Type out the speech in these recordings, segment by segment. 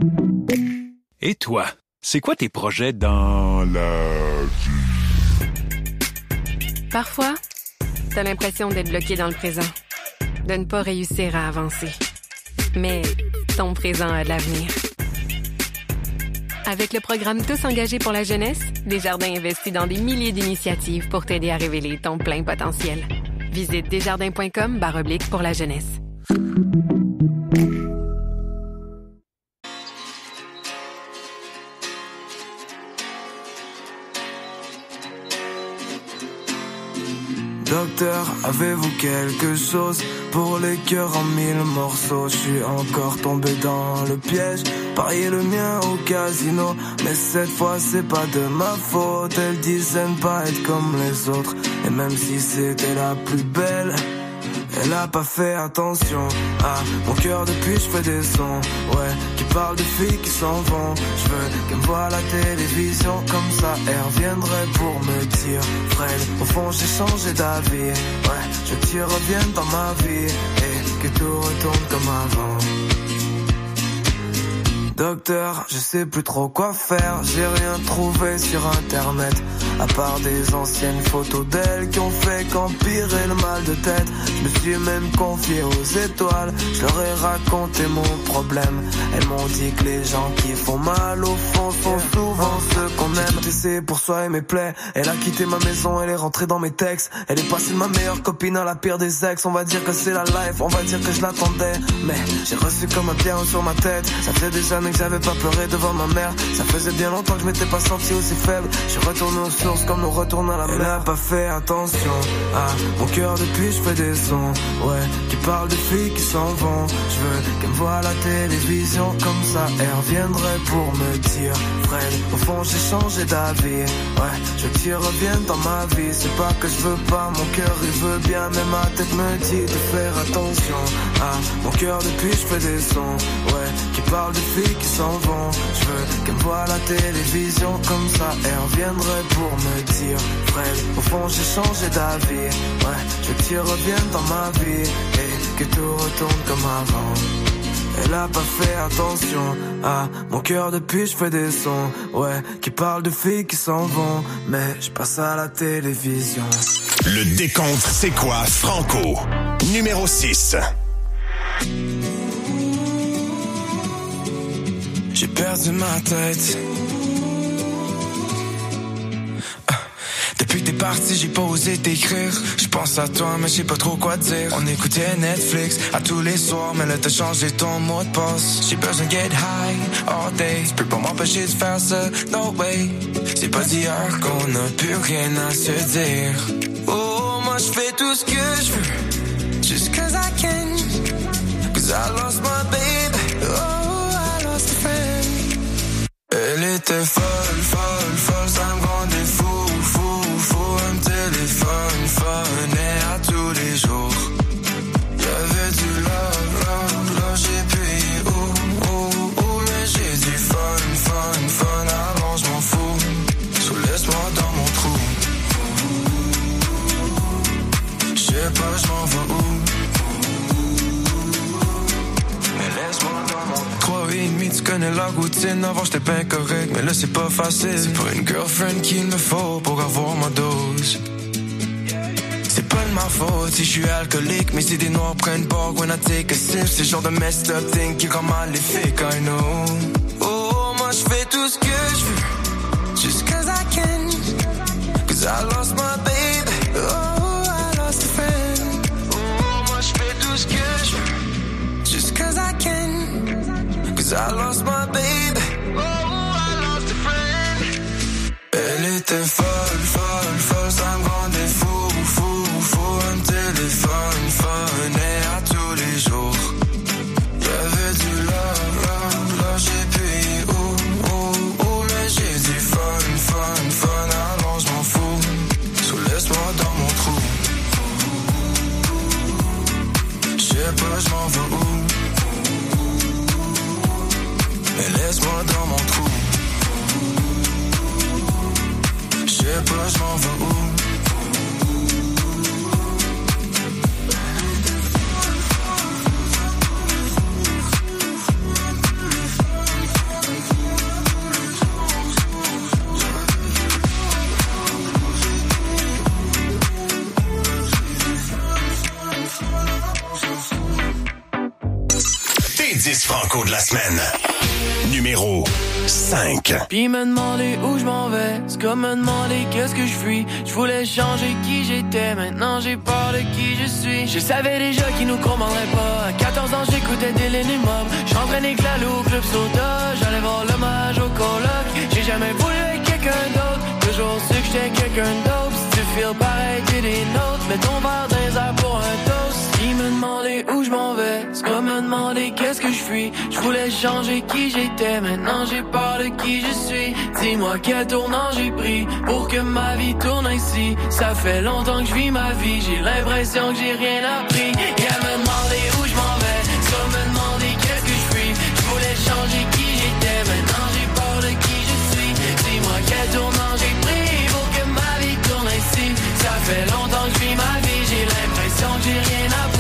Et toi, c'est quoi tes projets dans la vie? Parfois, t'as l'impression d'être bloqué dans le présent, de ne pas réussir à avancer. Mais ton présent a de l'avenir. Avec le programme Tous engagés pour la jeunesse, Desjardins investit dans des milliers d'initiatives pour t'aider à révéler ton plein potentiel. Visite desjardins.com/pour la jeunesse. Docteur, avez-vous quelque chose pour les cœurs en 1000 morceaux? Je suis encore tombé dans le piège, parier le mien au casino. Mais cette fois c'est pas de ma faute, elles disaient ne pas être comme les autres. Et même si c'était la plus belle, elle a pas fait attention à mon cœur depuis je fais des sons, ouais, qui parlent de filles qui s'en vont. Je veux qu'elle me voie à la télévision, comme ça elle reviendrait pour me dire Fred, au fond j'ai changé d'avis, ouais, je veux que tu reviennes dans ma vie et que tout retourne comme avant. Docteur, je sais plus trop quoi faire, j'ai rien trouvé sur internet, à part des anciennes photos d'elle qui ont fait qu'empirer le mal de tête. Je me suis même confié aux étoiles, je leur ai raconté mon problème. Elles m'ont dit que les gens qui font mal au fond sont souvent ceux qu'on aime. J'ai tout essayé pour soigner mes plaies, elle a quitté ma maison, elle est rentrée dans mes textes. Elle est passée de ma meilleure copine à la pire des ex. On va dire que c'est la life, on va dire que je l'attendais, mais j'ai reçu comme un pierre sur ma tête. Ça faisait des années que j'avais pas pleuré devant ma mère, ça faisait bien longtemps que je m'étais pas senti aussi faible. Je suis retourné aux sources comme nous retourne à la mer. Elle a pas fait attention à mon cœur depuis je fais des sons, ouais, qui parlent de filles qui s'en vont. Je veux qu'elle me voie à la télévision, comme ça elle reviendrait pour me dire Fred, au fond j'ai changé d'avis, ouais, je veux que tu reviennes dans ma vie. C'est pas que je veux pas, mon cœur il veut bien, mais ma tête me dit de faire attention à mon cœur depuis je fais des sons, ouais, qui parlent de filles qui s'en vont. Je veux qu'elle me voie à la télévision, comme ça elle reviendrait pour me dire Fred, au fond j'ai changé d'avis, ouais, je veux que tu reviennes dans ma vie et que tout retourne comme avant. Elle a pas fait attention à mon cœur depuis je fais des sons, ouais, qui parlent de filles qui s'en vont, mais je passe à la télévision. Le décompte c'est quoi, Franco? Numéro 6. J'ai perdu ma tête. Depuis que t'es parti, j'ai pas osé t'écrire. Je pense à toi, mais je sais pas trop quoi dire. On écoutait Netflix à tous les soirs, mais là t'as changé ton mot de passe. J'ai besoin de get high all day. Tu peux pas m'empêcher de faire ça, no way. C'est pas d'hier qu'on a plus rien à se dire. Oh, moi je fais tout ce que je veux, just cause I can. Cause I lost my baby, oh, I lost a friend. Elle était folle, folle, folle, ça me rendait fou. Un téléphone, phonait à tous les jours. Y'avait du love, j'ai payé, mais j'ai du fun, alors je m'en fous. So laisse-moi dans mon trou. J'sais pas, j'm'en vais où. Mais laisse-moi dans mon 3,5, tu connais la routine. Avant j'étais pas correct, mais là c'est pas facile. C'est pas une girlfriend qu'il me faut pour avoir ma dose. C'est pas de ma faute si je suis alcoolique, mais si des noirs prennent bord when I take a sip, c'est le genre de messed up thing qui rend maléfique, I know. Oh, moi je fais tout ce que je veux, just cause I can. Cause I lost my baby, oh, I lost a friend. Oh, moi je fais tout ce que je veux, just cause I can. Cause I lost my baby, oh, I lost a friend. Elle était folle, folle, folle, ça me rendait fou. Un téléphone, phonait à tous les jours. Y'avait du love, j'ai payé, mais j'ai du fun, alors je m'en fous. So laisse-moi dans mon trou. J'sais pas, j'm'en vais où. Mais laisse-moi dans mon trou. J'sais pas, j'm'en vais où. Franco de la semaine. Numéro 5. Puis me demander où je m'en vais, c'est comme me demander qu'est-ce que je fuis. Je voulais changer qui j'étais, maintenant j'ai peur de qui je suis. Je savais déjà qu'ils nous commanderait pas. À 14 ans j'écoutais des Mob. J'entraînais que la loup au club soda. J'allais voir l'hommage au coloc. J'ai jamais voulu être quelqu'un d'autre. Toujours su que j'étais quelqu'un d'autre. Si tu feels pareil t'es des nôtres. Mets ton verre dans les airs pour un toast. Ils me demandaient où je m'en vais, c'est comme me demander qu'est-ce que je fuis. Je voulais changer qui j'étais, maintenant j'ai peur de qui je suis. Dis-moi quel tournant j'ai pris pour que ma vie tourne ainsi. Ça fait longtemps que je vis ma vie, j'ai l'impression que j'ai rien appris. Et à me demander où je m'en vais, c'est comme me demander qu'est-ce que je fuis. Je voulais changer qui j'étais, maintenant j'ai peur de qui je suis. Dis-moi quel tournant j'ai pris pour que ma vie tourne ainsi. Ça fait longtemps que je vis ma vie, j'ai l'impression que j'ai rien appris.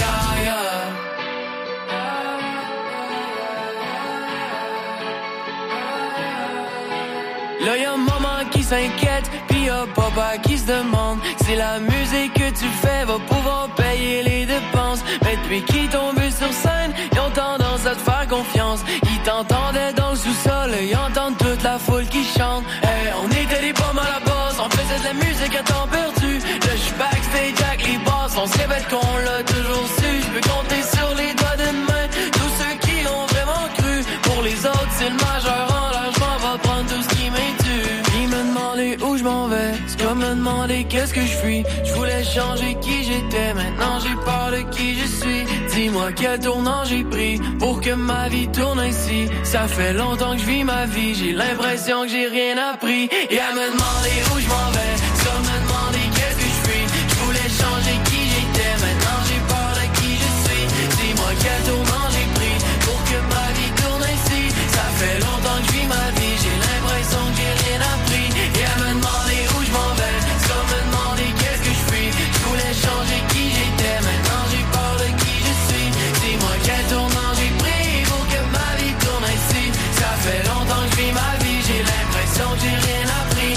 Là y'a maman qui s'inquiète, pis y'a papa qui se demande si la musique que tu fais va pouvoir payer les dépenses. Mais depuis qu'ils t'ont vu sur scène, ils ont tendance à te faire confiance. Ils t'entendaient dans le sous-sol, ils entendent toute la foule qui chante. Hey, on était des pommes à la base, on faisait de la musique à temps perdu. Là j'suis backstage avec les boss, on se répète qu'on l'a toujours su. J'peux compter sur les doigts d'une main tous ceux qui ont vraiment cru. Pour les autres c'est le majeur en l'air, j'm'en vais prendre tout ce qui m'intue. Ils me demandaient où je m'en vais, c'est comme me demander qu'est-ce que je fuis. Je voulais changer qui j'étais, maintenant j'ai peur de qui je suis. Dis-moi quel tournant j'ai pris pour que ma vie tourne ainsi. Ça fait longtemps que je vis ma vie, j'ai l'impression que j'ai rien appris. Et à me demander où je m'en vais, c'est comme me demander qu'est-ce que je fuis. Je voulais changer qui j'étais, maintenant j'ai peur de qui je suis. Dis-moi quel tournant j'ai pris pour que ma vie tourne ainsi. Ça fait longtemps que je vis ma vie, j'ai l'impression que j'ai rien appris. Et à me demander où je m'en vais, c'est comme me demander qu'est-ce que je fuis. Je voulais changer qui j'étais, maintenant j'ai peur de qui je suis. Dis-moi quel tournant j'ai pris pour que ma vie tourne ainsi. Ça fait longtemps que je vis ma vie, j'ai l'impression que j'ai rien appris.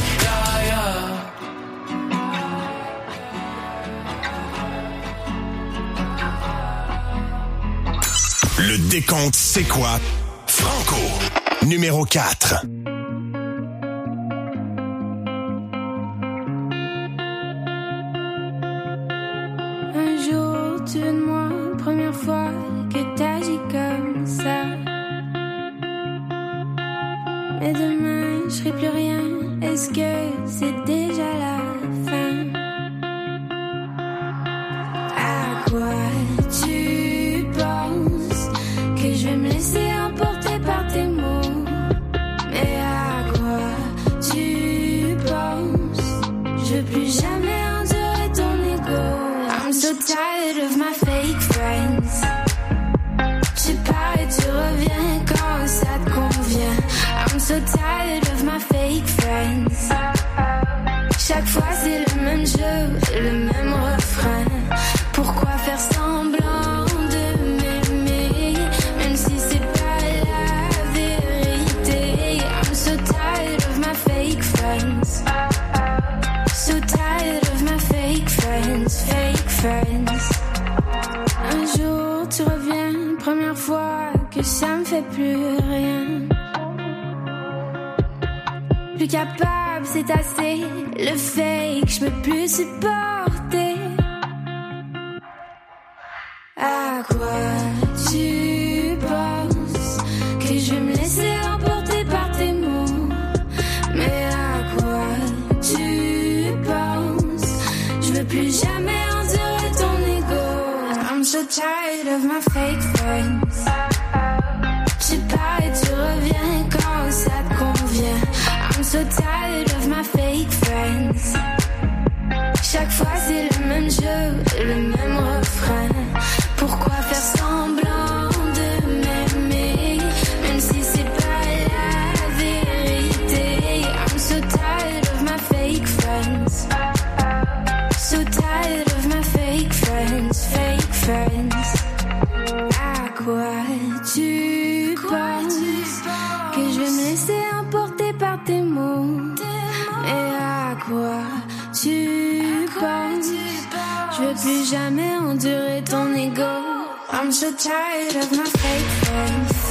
Le décompte c'est quoi? Franco, numéro 4. Un jour, tu veux de moi, première fois que t'agis comme ça. Mais demain, je serai plus rien. Est-ce que c'est déjà la fin? À quoi tu penses? Que je vais me laisser emporter par tes mots? Mais à quoi tu penses? Je veux plus jamais endurer ton ego. I'm so tired of my fake friends. Tu pars et tu reviens quand ça te convient. I'm so tired of my fake friends. Chaque fois c'est le même jeu, le même refrain. Pourquoi faire semblant de m'aimer, même si c'est pas la vérité? I'm so tired of my fake friends. So tired of my fake friends, fake friends. Un jour tu reviens, première fois que ça me fait plus rien. Plus capable, c'est assez. Le fake, je peux plus supporter. À quoi tu penses? Que je vais me laisser emporter par tes mots? Mais à quoi tu penses? Je veux plus jamais endurer ton ego. I'm so tired of my fake friends. Tu pars et tu reviens quand ça te convient. I'm so tired of my fake friends. Chaque fois c'est le même jeu, le même refrain. Pourquoi faire semblant de m'aimer, même si c'est pas la vérité? I'm so tired of my fake friends. So tired of my fake friends, fake friends. À quoi tu penses? Que je vais me laisser emporter par tes mots? Mais à quoi tu penses? Je veux plus jamais endurer ton ego. I'm so tired of my fake friends.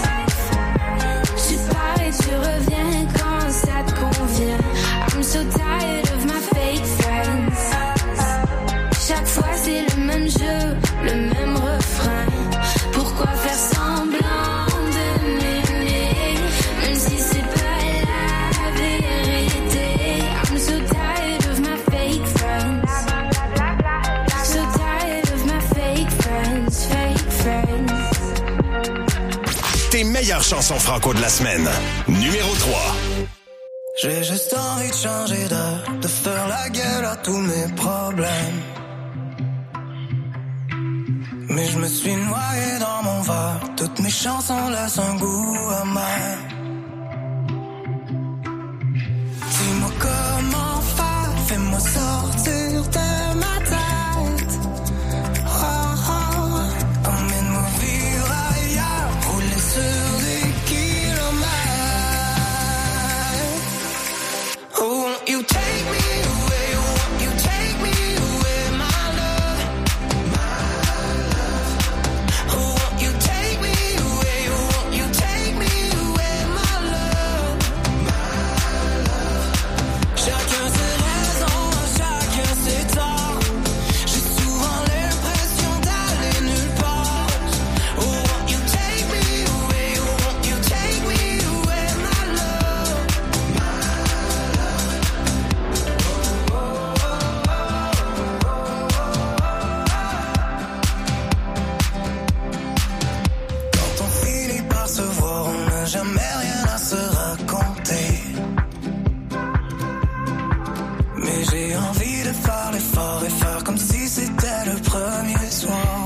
chanson franco de la semaine. Numéro 3. J'ai juste envie de changer de faire la gueule à tous mes problèmes. Mais je me suis noyé dans mon verre, toutes mes chansons laissent un goût amer. Dis-moi comment faire, fais-moi sortir de ma tête. Oh, oh, emmène-moi vivre ailleurs, rouler sur des kilomètres. Oh, won't you take me away, won't you take me away, my love, my love. Oh, won't you take me away, won't you take me away, my love, my love. Chacun ses raisons, chacun ses torts. J'ai souvent l'impression d'aller nulle part. Oh, won't you take me away, won't you take me away, my love, my Quand on finit par se voir, on n'a jamais rien à se raconter. Mais j'ai envie de faire l'effort et faire comme si c'était le premier soir.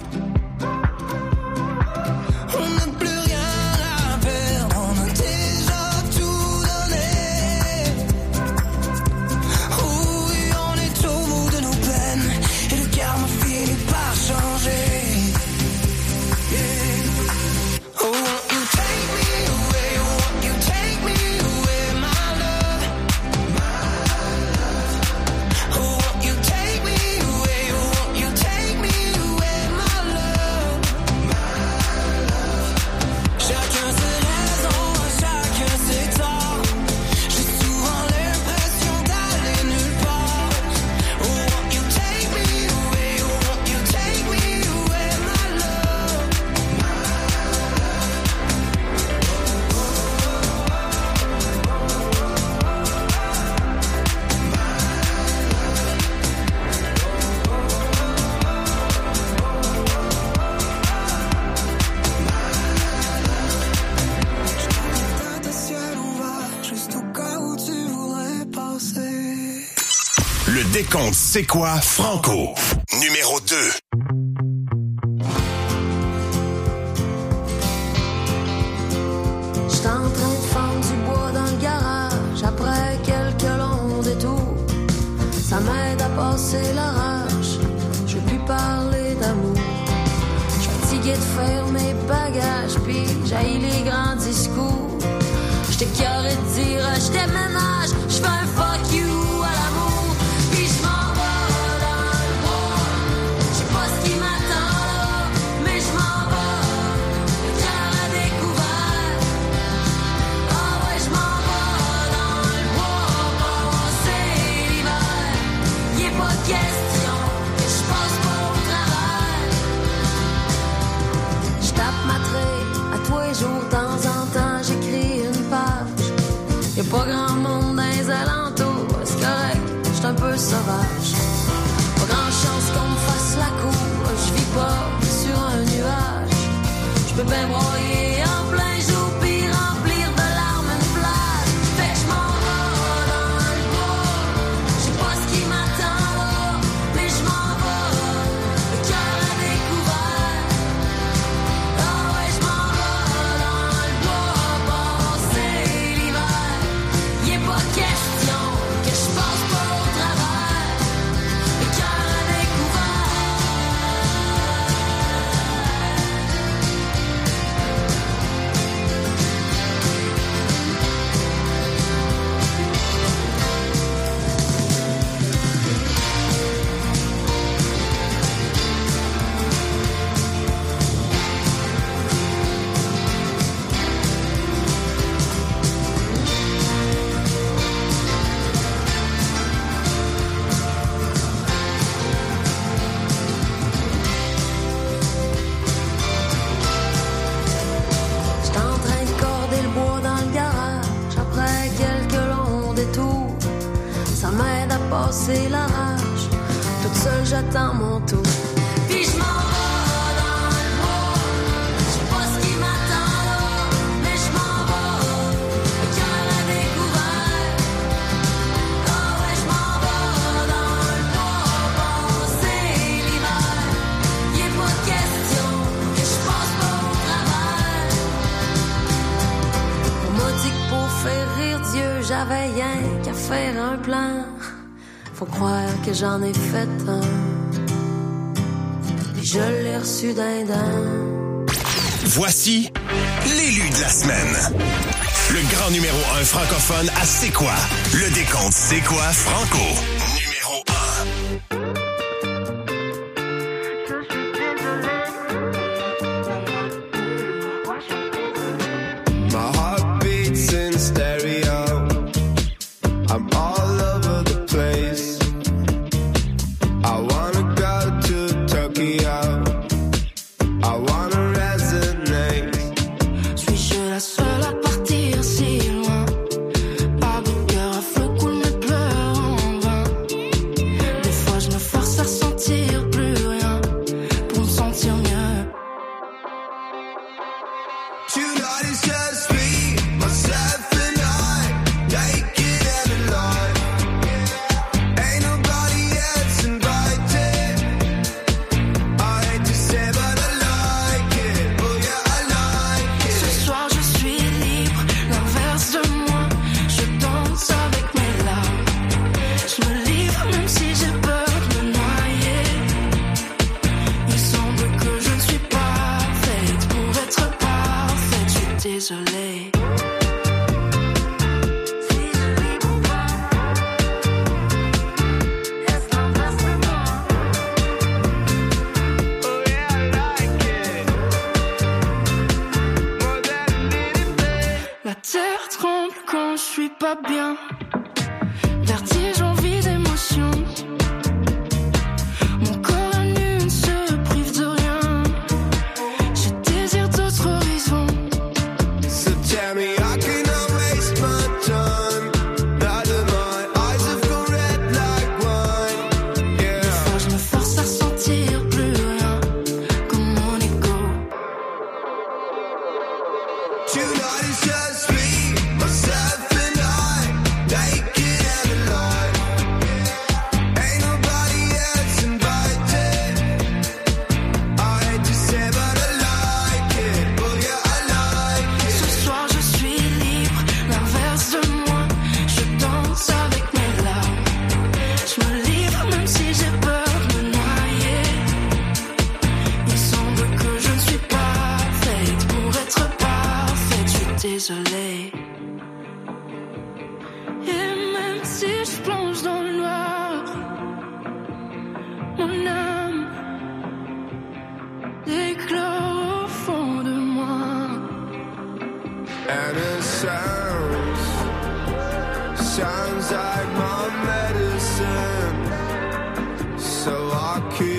On n'a plus rien à perdre, on a déjà tout donné. Oui, on est au bout de nos peines et le karma finit par changer. Yeah. Oh, won't you take me away, won't you take me away, my love, my love. Oh, won't you take me away, won't you take me away, my love, my love. Chacun ses raisons, chacun ses torts. J'ai souvent l'impression d'aller nulle part. Oh, won't you take me away, won't you take me away, my love, my tête à ciel ouvert, juste au cas où tu voudrais passer. Le décompte C'est quoi Franco? Numéro 2. J'étais en train de fendre du bois dans le garage après quelques longs détours. Ça m'aide à passer l'orage. Je veux plus parler d'amour. Je suis fatigué de faire mes bagages, puis j'haïs les grands discours. J'étais carré de dire je déménage, je fais un fuck you à l'amour. Puis je m'en vais dans le bois. Je sais pas ce qui m'attend là, mais je m'en vais. Le cœur à découvert. Ah ouais, je m'en vais dans le bois passer l'hiver. Y'est pas question que je passe pas au travail. Je tape ma traite à tous les jours, de temps en temps j'écris une page. Y'a pas grand monde dans les alentours, c'est correct, j'suis un peu sauvage. Pas grand chance qu'on me fasse la cour, je vis pas sur un nuage. J'peux bien broyer en plein jour pis remplir de larmes une plage. Fait que j'm'en vais dans le bois, j'sais pas ce qui m'attend là, mais j'm'en vais, le cœur à découvert. Ah ouais, j'm'en vais dans le bois passer l'hiver. Y'est pas question que je passe pas au travers, le cœur à découvert. J'étais en train de corder le bois dans le garage après quelques longs détours. Ça m'aide à passer la rage. Toute seule j'attends mon tour. Puis je m'en vais dans le bois. Je sais pas ce qui m'attend là, j'avais rien qu'à faire un plan. Faut croire que j'en ai fait un. Puis je l'ai reçu d'un dent. Voici l'élu de la semaine. Le grand numéro 1 francophone à C'est quoi? Le décompte C'est quoi Franco? Numéro 1. My heart beats in stereo. I'm all over the place. I wanna go to Tokyo. I wanna resonate. Suis-je la seule à partir si loin? Pas de cœur à feu coule mes pleurs en vain. Des fois je me force à ressentir plus rien pour me sentir mieux. Tonight is just me, myself and I, naked and alive. Ain't nobody else invited. I hate to say but I like it, oh yeah I like it. Ce soir je suis libre, l'inverse de moi. Je danse avec mes larmes. Je me livre même si j'ai peur de me noyer. Il semble que je ne suis pas faite pour être parfaite. Je suis désolée. Si je libre ou pas, est-ce l'inverse de moi? Oh yeah I like it. More than anything. La terre tremble quand je suis pas bien. Vertige, envie d'émotion. Mon corps à nu ne se prive de rien. Je désire d'autres horizons. So tell me I cannot waste my time. Now that my eyes have gone red like wine. Des Yeah. fois je me force à ressentir plus rien comme mon ego. Tonight is just me, myself and I, naked and alive. Ain't nobody else invited. I hate to say but I like it, oh yeah I like it. Ce soir je suis libre, l'inverse de moi. Je danse avec mes larmes. Je me livre même si j'ai peur de me noyer. Il semble que je ne suis pas faite pour être parfaite. Je suis désolée. Et même si je plonge dans le noir, mon âme éclore au fond de moi. And it sounds like my medicine. So I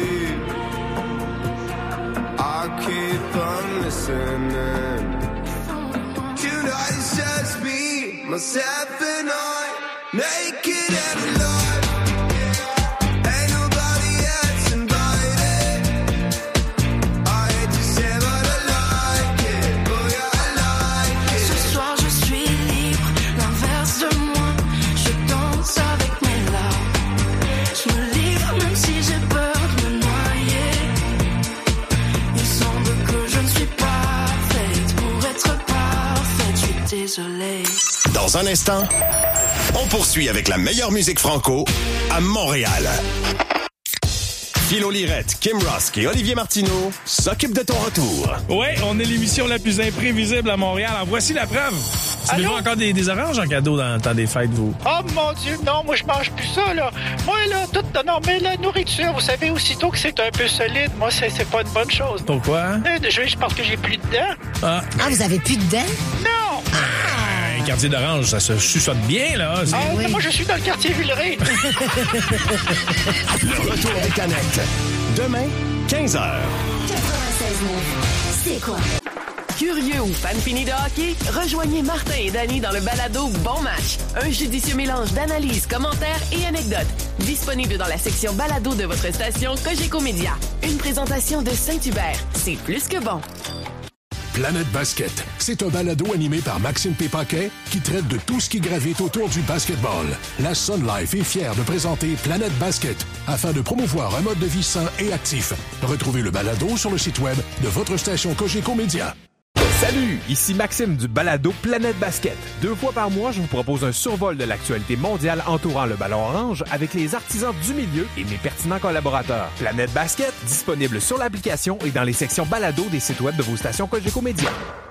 keep on listening. Tonight is just me, myself and I, naked and alive. Ain't nobody else invited. I hate to say but I like it, oh yeah I like it. Ce soir je suis libre, l'inverse de moi. Je danse avec mes larmes. Je me livre même si j'ai peur de me noyer. Il semble que je ne suis pas faite pour être parfaite. Je suis désolée. Dans un instant, on poursuit avec la meilleure musique franco à Montréal. Philo Lirette, Kim Rosk et Olivier Martineau s'occupent de ton retour. Ouais, on est l'émission la plus imprévisible à Montréal. Alors, voici la preuve. Avez-vous encore des oranges en cadeau dans le temps des fêtes, vous? Oh mon Dieu, non, moi je mange plus ça, là. Moi, là, non, mais la nourriture, vous savez, aussitôt que c'est un peu solide, moi, c'est pas une bonne chose. Pourquoi? Je pense que j'ai plus de dents. Ah, vous avez plus de dents? Non! un quartier d'orange, ça se chuchote bien, là. Oui. Moi, je suis dans le quartier Villeray. Le retour des canettes. Demain, 15h. 96.9. C'est quoi? Curieux ou fan fini de hockey? Rejoignez Martin et Danny dans le balado Bon Match. Un judicieux mélange d'analyses, commentaires et anecdotes. Disponible dans la section balado de votre station Cogeco Média. Une présentation de Saint-Hubert. C'est plus que bon. Planète Basket, c'est un balado animé par Maxime Pépaquet qui traite de tout ce qui gravite autour du basketball. La Sun Life est fière de présenter Planète Basket afin de promouvoir un mode de vie sain et actif. Retrouvez le balado sur le site web de votre station Cogeco Média. Salut, ici Maxime du balado Planète Basket. 2 fois par mois, je vous propose un survol de l'actualité mondiale entourant le ballon orange avec les artisans du milieu et mes pertinents collaborateurs. Planète Basket, disponible sur l'application et dans les sections balado des sites web de vos stations Cogeco Média.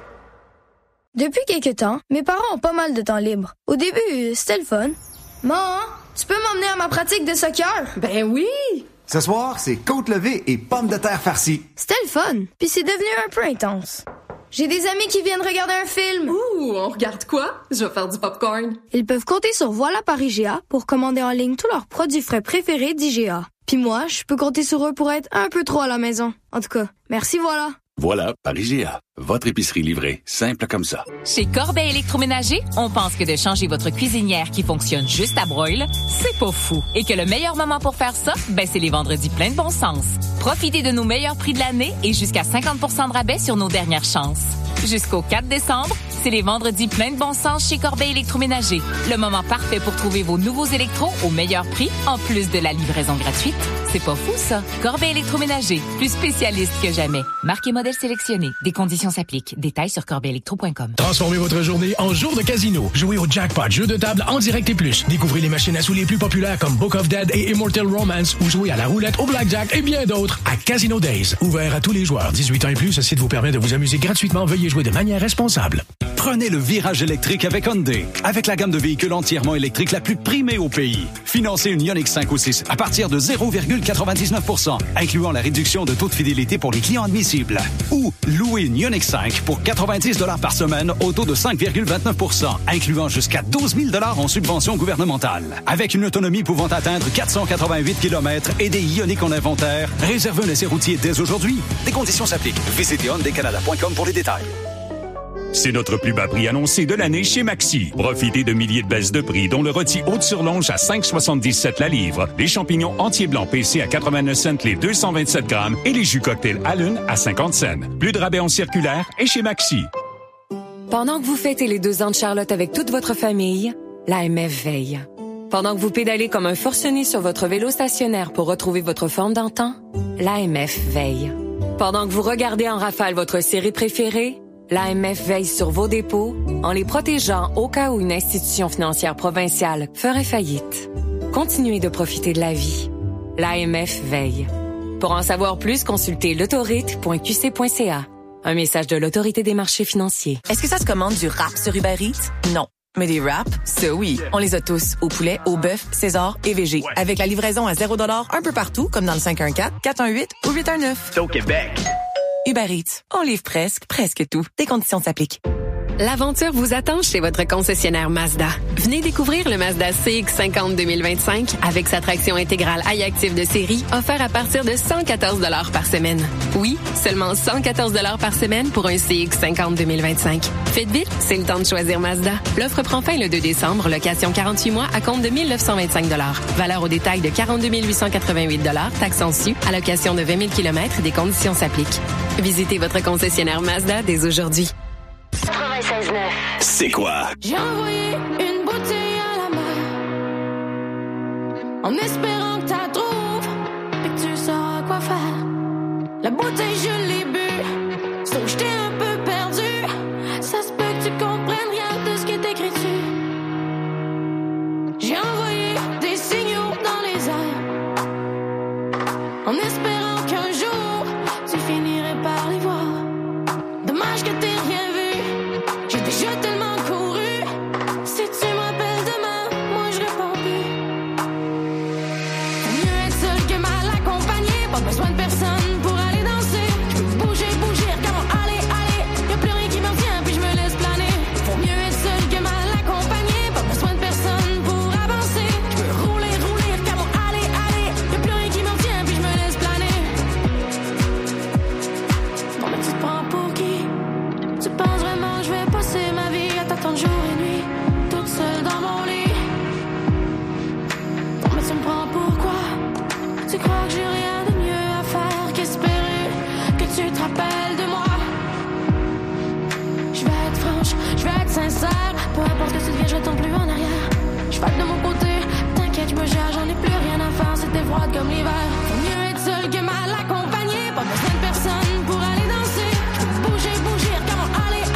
Depuis quelques temps, mes parents ont pas mal de temps libre. Au début, c'était le fun. Maman, tu peux m'emmener à ma pratique de soccer? Ben oui! Ce soir, c'est côte levée et pommes de terre farcies. C'était le fun, puis c'est devenu un peu intense. J'ai des amis qui viennent regarder un film. Ouh, on regarde quoi? Je vais faire du popcorn. Ils peuvent compter sur Voilà par IGA pour commander en ligne tous leurs produits frais préférés d'IGA. Puis moi, je peux compter sur eux pour être un peu trop à la maison. En tout cas, merci Voilà. Voilà par IGA. Votre épicerie livrée, simple comme ça. Chez Corbeil Électroménager, on pense que de changer votre cuisinière qui fonctionne juste à broil, c'est pas fou. Et que le meilleur moment pour faire ça, c'est les vendredis pleins de bon sens. Profitez de nos meilleurs prix de l'année et jusqu'à 50% de rabais sur nos dernières chances. Jusqu'au 4 décembre, c'est les vendredis pleins de bon sens chez Corbeil Électroménager. Le moment parfait pour trouver vos nouveaux électros au meilleur prix, en plus de la livraison gratuite. C'est pas fou, ça? Corbeil Électroménager, plus spécialiste que jamais. Marque et modèle sélectionnés. Des conditions s'appliquent. Détails sur corbeillelectro.com. Transformez votre journée en jour de casino. Jouez au jackpot, jeu de table en direct et plus. Découvrez les machines à sous les plus populaires comme Book of Dead et Immortal Romance ou jouez à la roulette, au blackjack et bien d'autres à Casino Days. Ouvert à tous les joueurs. 18 ans et plus, ce site vous permet de vous amuser gratuitement. Veuillez jouer de manière responsable. Prenez le virage électrique avec Hyundai. Avec la gamme de véhicules entièrement électriques la plus primée au pays. Financez une Ioniq 5 ou 6 à partir de 0,99%, incluant la réduction de taux de fidélité pour les clients admissibles. Ou louez une Ioniq 5 pour 90 $ par semaine au taux de 5,29%, incluant jusqu'à 12 000 $ en subvention gouvernementale. Avec une autonomie pouvant atteindre 488 km et des Ioniq en inventaire, réservez un essai routier dès aujourd'hui. Des conditions s'appliquent. Visitez hyundaicanada.com pour les détails. C'est notre plus bas prix annoncé de l'année chez Maxi. Profitez de milliers de baisses de prix, dont le rôti Haute-sur-Longe à 5,77 la livre, les champignons entiers blancs PC à 89 cents les 227 grammes et les jus cocktail Allen à 50 cents. Plus de rabais en circulaire et chez Maxi. Pendant que vous fêtez les 2 ans de Charlotte avec toute votre famille, l'AMF veille. Pendant que vous pédalez comme un forcené sur votre vélo stationnaire pour retrouver votre forme d'antan, l'AMF veille. Pendant que vous regardez en rafale votre série préférée, l'AMF veille sur vos dépôts en les protégeant au cas où une institution financière provinciale ferait faillite. Continuez de profiter de la vie. L'AMF veille. Pour en savoir plus, consultez l'autorite.qc.ca. Un message de l'Autorité des marchés financiers. Est-ce que ça se commande du rap sur Uber Eats? Non. Mais des wraps, ça oui. On les a tous. Au poulet, au bœuf, César et végé. Avec la livraison à 0$ un peu partout, comme dans le 514, 418 ou 819. C'est au Québec. Uber Eats. On livre presque tout. Des conditions s'appliquent. L'aventure vous attend chez votre concessionnaire Mazda. Venez découvrir le Mazda CX-50 2025 avec sa traction intégrale iActive de série offert à partir de 114 $ par semaine. Oui, seulement 114 $ par semaine pour un CX-50 2025. Faites vite, c'est le temps de choisir Mazda. L'offre prend fin le 2 décembre, location 48 mois à compte de 1 925 $. Valeur au détail de 42 888 $, taxes en su, allocation de 20 000 km, des conditions s'appliquent. Visitez votre concessionnaire Mazda dès aujourd'hui. 96.9. C'est quoi? J'ai envoyé une bouteille à la mer en espérant que t'as trouves et que tu sauras quoi faire. La bouteille je l'ai bu, sauf que j'étais un peu perdu. Ça se peut que tu comprennes rien de ce qui est écrit dessus. J'ai envoyé des signaux dans les airs en espérant qu'un jour tu finirais par les voir. Dommage que t'aies rien vu. J'ai déjà tellement couru. Si tu m'appelles demain, moi je réponds plus. Faut mieux être seul que mal accompagné. Pas besoin de personne pour aller danser. Je peux bouger, regarde aller. Y'a plus rien qui me revient, puis je me laisse planer. Faut mieux être seul que mal accompagné. Pas besoin de personne pour avancer. Je peux rouler, regarde aller. Y'a plus rien qui me revient, puis je me laisse planer. Non mais tu te prends pour qui? Tu penses vraiment je vais passer ma vie à t'attendre jour et nuit, toute seule dans mon lit? Non mais tu me prends pourquoi? Tu crois que j'ai rien de mieux à faire qu'espérer que tu te rappelles de moi? Je vais être franche, je vais être sincère. Peu importe ce que tu deviens, je retombe plus en arrière. Je vais de mon côté, t'inquiète, je me gère, j'en ai plus rien à faire, c'était froid comme l'hiver. Faut mieux être seul que mal accompagné. Pas besoin de personne pour aller danser. Je peux bouger, regarde aller.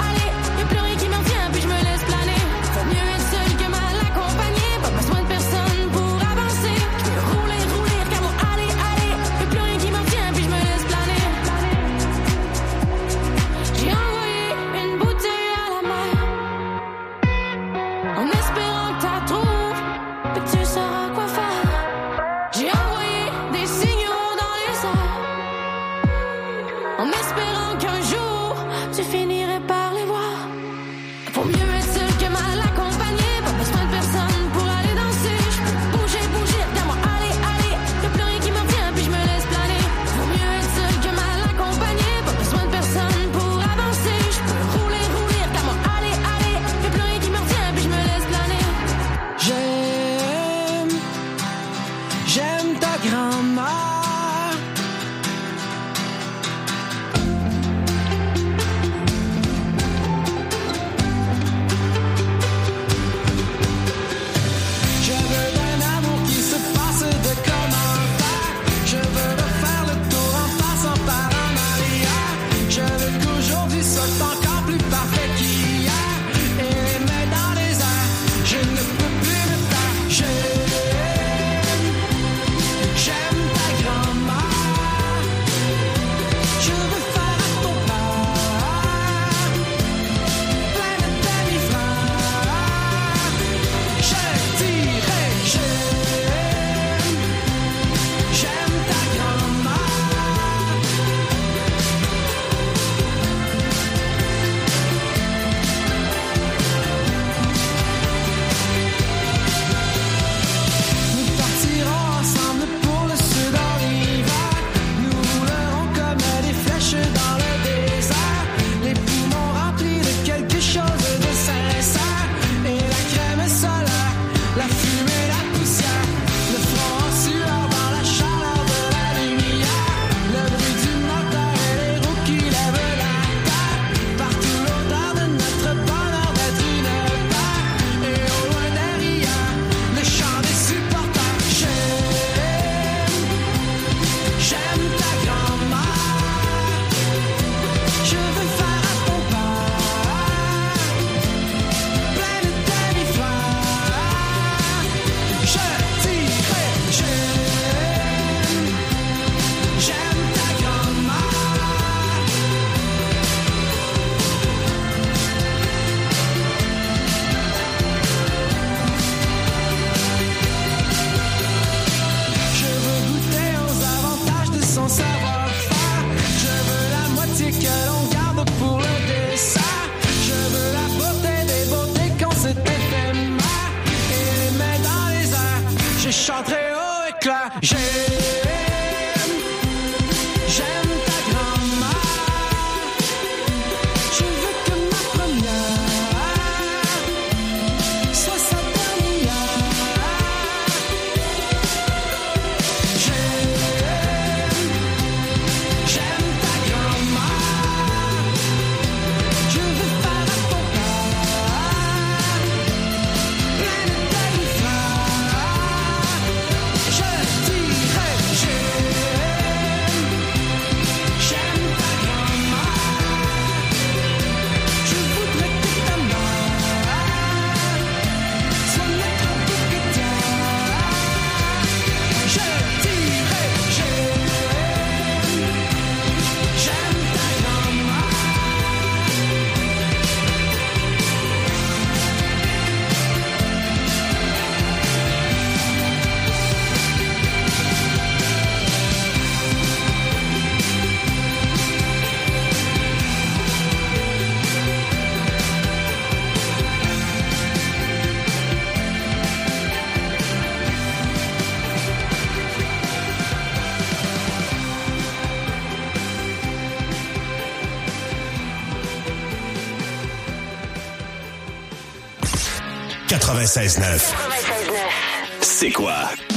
chanterai haut et clair. J'aime ta grand-mère. Je veux que ma première soit sa dernière. J'aime ta grand-mère. Je veux faire à ton père plein de belles fleurs. Je dirais j'aime ta grand-mère. Je voudrais que ta mère soit notre bouquetière. Je dirais j'aime ta grand-mère. C'est quoi?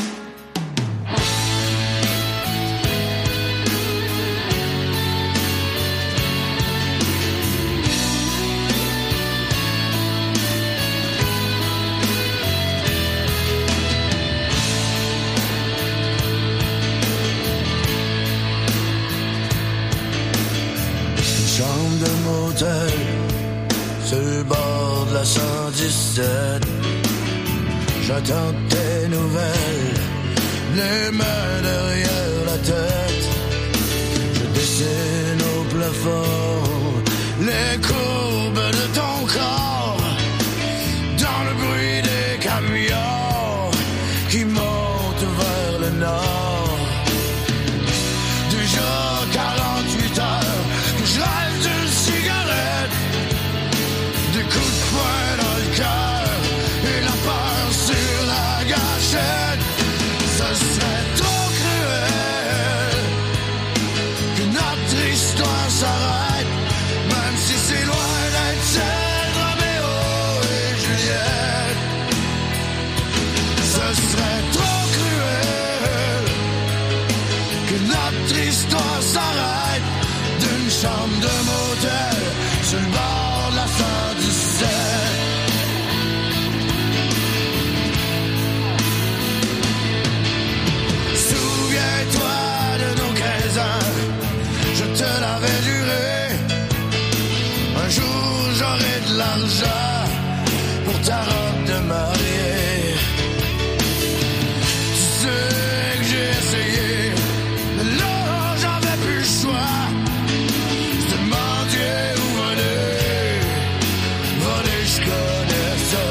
Une chambre de motel sur le bord de la 117. J'attends tes nouvelles, les mains derrière la tête. Je dessine au plafond les courbes de ton corps, dans le bruit des camions qui montent vers le nord. Déjà 48 heures que je rêve d'une cigarette, des coups de poing dans le cœur et la peur sur la gâchette. Ce serait trop cruel que notre histoire s'arrête, même si c'est loin d'être celle de Roméo et Juliette. Ce serait trop cruel que notre histoire s'arrête d'une chambre de motel sur le bord de la 117. Souviens-toi de nos 15 ans, je te l'avais juré. Un jour j'aurai de l'argent pour ta robe de mariée. Tu sais que j'ai essayé, mais là j'avais plus le choix. C'était mendier ou voler, voler je connais ça.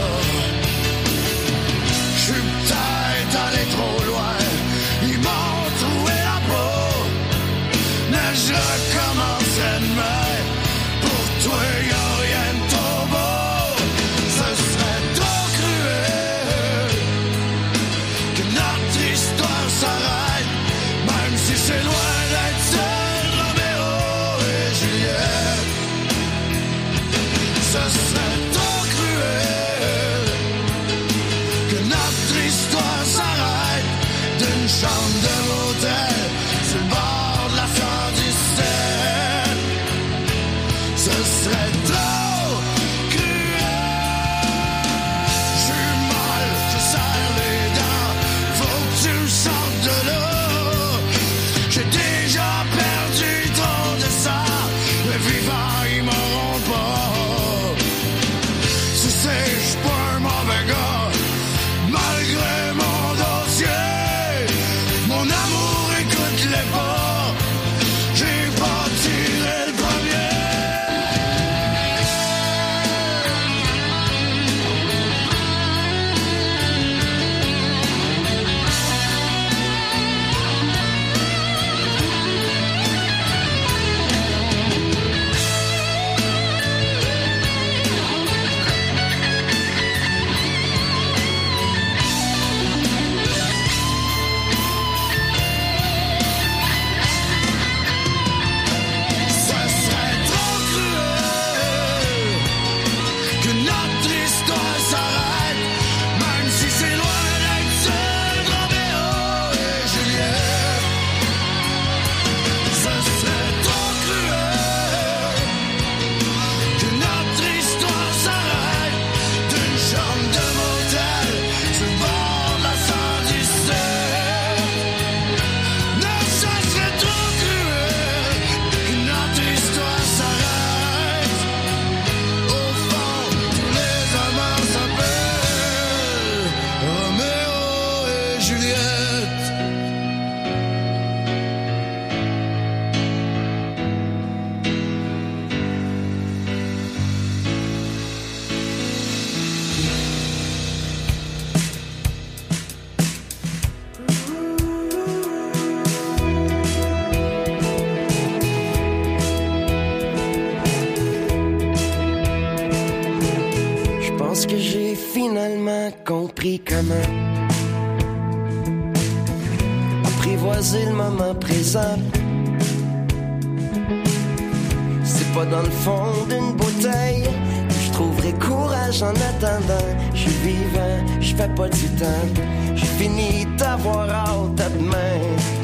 Je suis peut-être allé trop loin, ils m'ont troué la peau, mais je recommencerai demain. Pour toi y'a rien de trop beau. Ce serait trop cruel que notre histoire s'arrête, même si c'est loin d'être celle de Roméo et Juliette. Ce serait trop cruel que notre histoire s'arrête d'une chambre de motel sur le bord de la 117. Ce serait trop cruel. Je suis mal, je serre les dents, faut que tu me sortes de là. J'ai déjà perdu trop de sang, les vivants ils m'auront pas. Tu sais, je suis pas un mauvais gars, malgré mon dossier. Mon amour, écoute-les pas, j'ai pas tiré le premier. pense que j'ai finalement compris comment apprivoiser le moment présent. C'est pas dans le fond d'une bouteille que je trouverai courage en attendant. Je suis vivant, je fais pas du temps. J'ai fini d'avoir hâte à demain.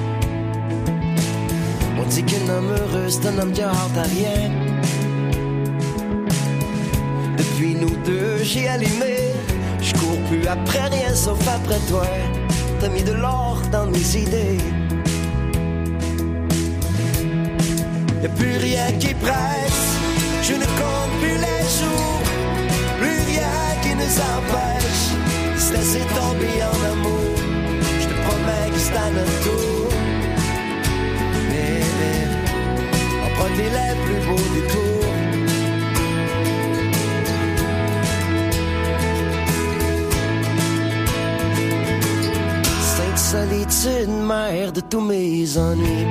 On dit qu'un homme heureux c'est un homme qui a hâte à rien. Depuis nous deux j'ai allumé. Je cours plus après rien sauf après toi. T'as mis de l'or dans mes idées. Y'a plus rien qui presse. Je ne compte plus les jours. Plus rien qui nous empêche de se laisser tomber en amour. Je te promets que c'est à notre tour. Mais emprunter les plus beaux détours. Sainte solitude, mère de tous mes ennuis.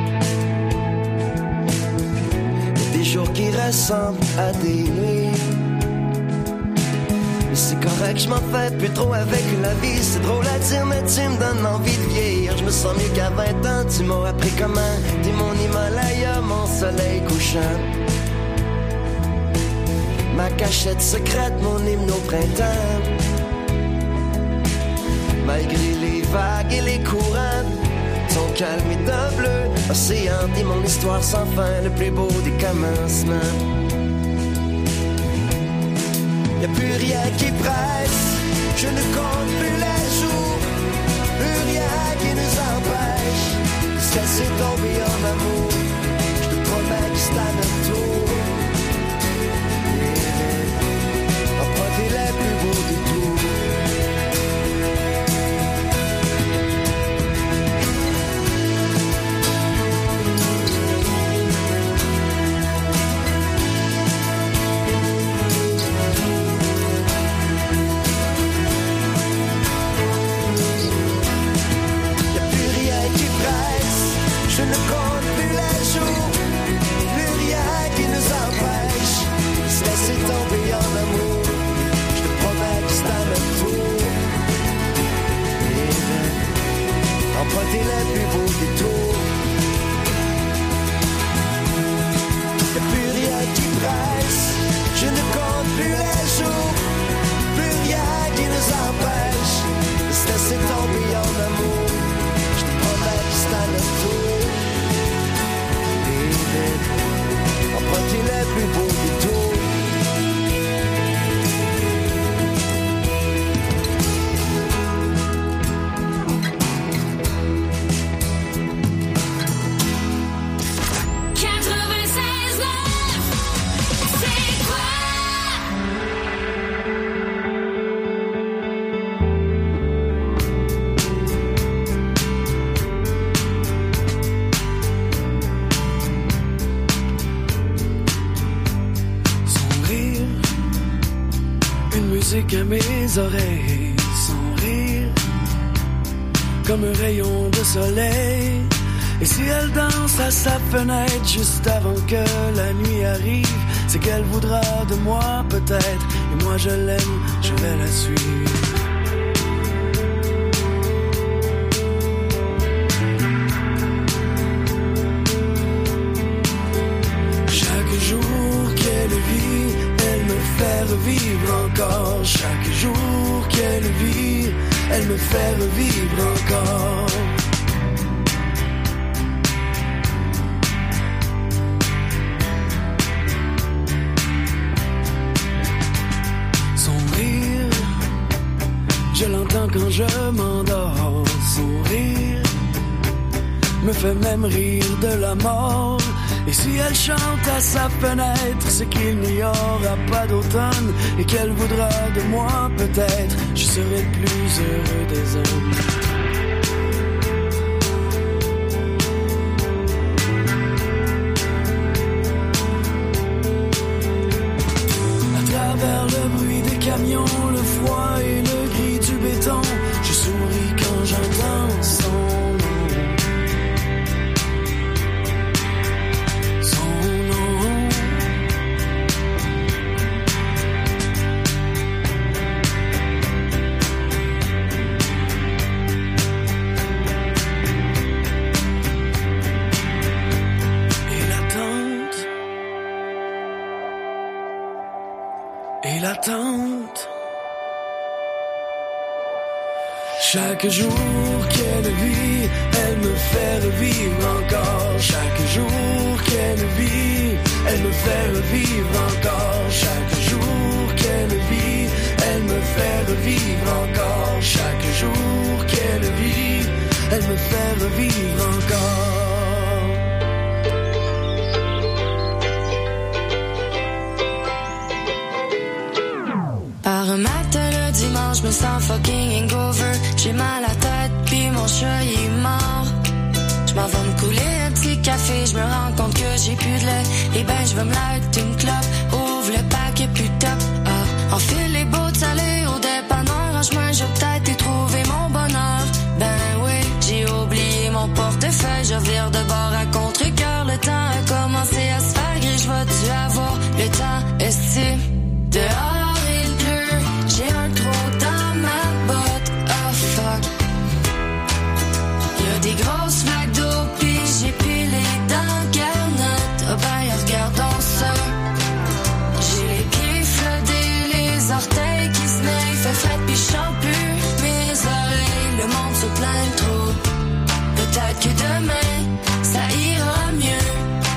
Des jours qui ressemblent à des nuits. Mais c'est correct, je m'en fais plus trop avec la vie. C'est drôle à dire, mais tu me donnes envie de vieillir. Je me sens mieux qu'à 20 ans, tu m'as appris comment. T'es mon Himalaya, mon soleil couchant. Ma cachette secrète, mon hymne au printemps. Malgré les vagues et les courants, ton calme et de bleu, océan, dit mon histoire sans fin, le plus beau des commencements. Y'a plus rien qui presse, je ne compte plus les jours, plus rien qui nous empêche de se laisser tomber en amour. Je te promets que c'est à notre tour. Emprunter les plus beaux détours. Je ne compte plus les jours, plus rien qui nous empêche de se laisser tomber en amour. Je te promets que c'est à notre tour. Emprunter les plus beaux détours. Y'a plus rien qui presse, je ne compte plus les jours, plus rien qui nous empêche de se laisser tomber en amour. Je te promets que c'est à notre tour. Emprunter les plus beaux détours. À mes oreilles, son rire comme un rayon de soleil. Et si elle danse à sa fenêtre juste avant que la nuit arrive, c'est qu'elle voudra de moi peut-être. Et moi je l'aime, je vais la suivre. Chaque jour qu'elle vit, elle me fait revivre encore. Chaque jour qu'elle vit, elle me fait revivre encore. Son rire, je l'entends quand je m'endors. Son rire me fait même rire de la mort. Et si elle chante à sa fenêtre, c'est qu'il n'y aura pas d'automne et qu'elle voudra de moi peut-être. Je serai le plus heureux des hommes. À travers le bruit des camions, le froid et le gris du béton, je souris quand j'entends son l'attente. Chaque jour qu'elle vit, elle me fait revivre encore. Chaque jour qu'elle vit, elle me fait revivre encore. Chaque jour qu'elle vit, elle me fait revivre encore. Chaque jour qu'elle vit, elle me fait revivre encore. Par un matin le dimanche, je me sens fucking hangover. J'ai mal à la tête, puis mon chat il est mort. Je m'en vais me couler un petit café, je me rends compte que j'ai plus de lait. Eh ben je vais me light une clope, ouvre le paquet plus top. Ah, enfile les bottes salées au dépanneur. En chemin j'ai peut-être y trouvé mon bonheur. Ben oui, j'ai oublié mon portefeuille. Je vire de bord à contre-cœur. Le temps a commencé à se faire gris. Je vais-tu avoir le temps esti dehors? J'ai un trou dans ma botte, oh fuck. Y'a des grosses flaques d'eau, pis j'ai pilé dans garnotte. Oh ben, regardons ça. J'ai les pieds flottés, les orteils qui se naillent. Fait fret pis j'chante plus mes oreilles. Le monde se plaint trop. Peut-être que demain, ça ira mieux.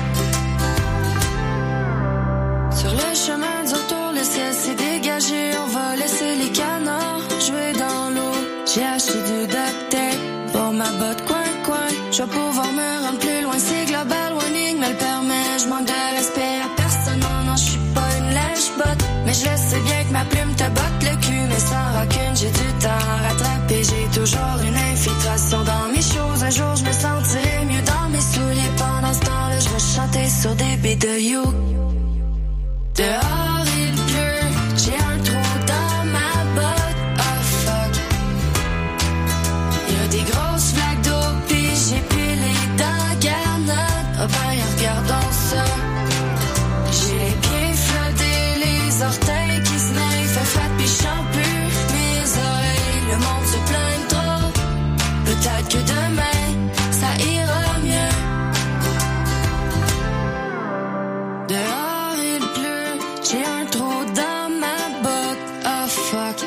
Sur le chemin du retour, le ciel s'est dégagé. On va laisser les canards jouer dans l'eau. J'ai acheté du duct tape pour ma botte coin-coin. Je vais pouvoir me rendre plus loin. C'est global warning, me le permet. Je manque de respect à personne. Non, je suis pas une lèche-botte. Mais je le sais bien que ma plume te botte le cul. Mais sans rancune, j'ai du temps à rattraper. J'ai toujours une infiltration dans mes choses. Un jour, je me sentirai mieux dans mes souliers. Pendant ce temps-là, je vais chanter sur des beats de You. Dehors il pleut, j'ai un trou dans ma botte, oh fuck. Y'a des grosses flaques d'eau, pis j'ai pilé dans garnotte. Oh ben regardons ça. J'ai les pieds flottés, les orteils qui se naillent. Fait flat pis j'chante plus mes oreilles. Le monde se plaint trop. Peut-être que demain, ça ira mieux. Dehors j'ai un trou dans ma botte, oh fuck.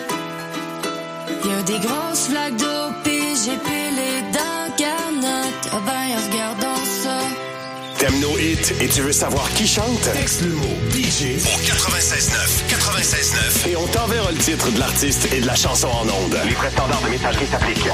Y'a des grosses flaques d'eau, pis j'ai pilé dans garnotte. Oh ben, regardons ça. T'aimes nos hits et tu veux savoir qui chante? Texte le mot DJ au 96.9 et on t'enverra le titre de l'artiste et de la chanson en ondes. Les frais standards de messagerie s'appliquent.